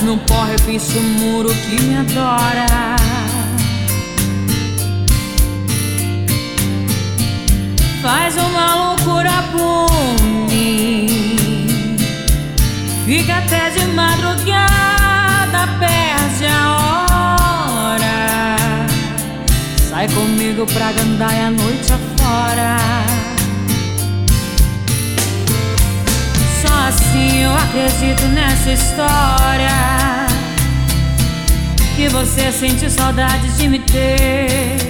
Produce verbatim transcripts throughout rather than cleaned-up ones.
no pó, repiso o muro que me adora. Faz uma loucura por mim, fica até de madrugada, perde a hora. Sai comigo pra gandaia a noite afora. Só assim eu acredito nessa história, que você sente saudade de me ter.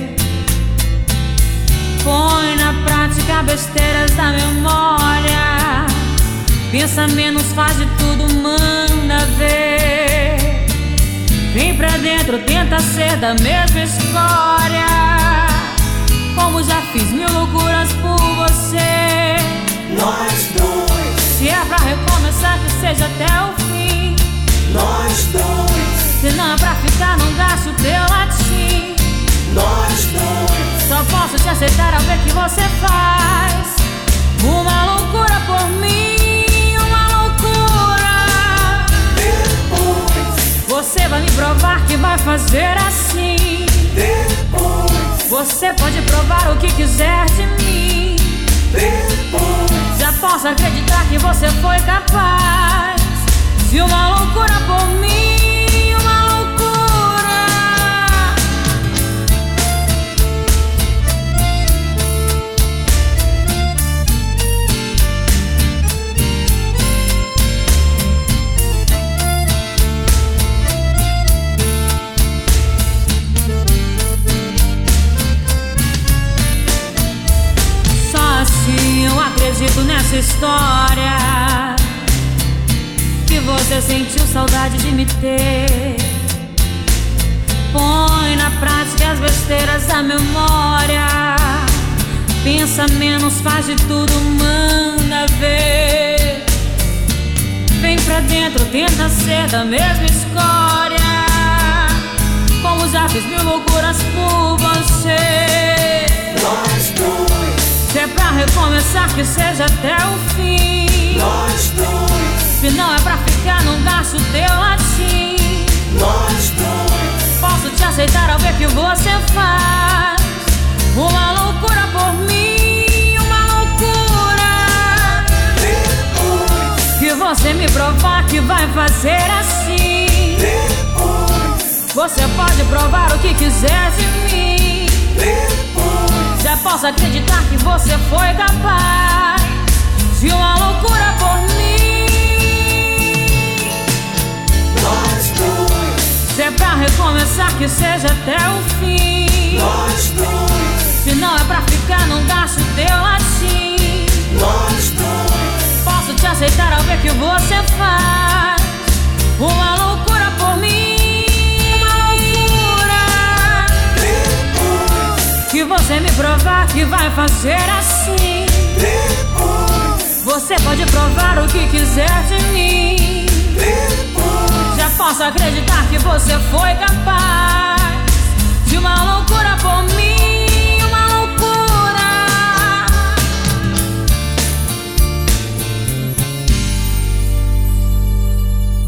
Põe na prática besteiras da memória, pensa menos, faz de tudo, manda ver. Vem pra dentro, tenta ser da mesma escória, como já fiz mil loucuras por você. Nós dois, se é pra recomeçar, que seja até o fim. Nós dois, se não é pra ficar, não gaste o teu latim. Nós dois, só posso te aceitar ao ver que você faz uma loucura por mim, uma loucura. Depois, você vai me provar que vai fazer assim. Depois, você pode provar o que quiser de mim. Depois, já posso acreditar que você foi capaz de uma loucura por mim, uma loucura. Eu acredito nessa história, que você sentiu saudade de me ter. Põe na prática as besteiras da memória, pensa menos, faz de tudo, manda ver. Vem pra dentro, tenta ser da mesma escória, como já fiz mil loucuras por você. nós dois, se é pra recomeçar, que seja até o fim. nós dois, se não é pra ficar, não gasto o teu latim. nós dois, posso te aceitar ao ver que você faz uma loucura por mim, uma loucura. depois, que você me provar que vai fazer assim. depois, você pode provar o que quiser de mim. depois, já posso acreditar que você foi capaz de uma loucura por mim. nós dois, se é pra recomeçar, que seja até o fim. nós dois, se não é pra ficar, não gasto o teu latim. nós dois, posso te aceitar ao ver que você faz uma loucura por mim, uma loucura. depois, que você me provar que vai fazer assim. depois, você pode provar o que quiser de mim. depois, já posso acreditar que você foi capaz de uma loucura por mim.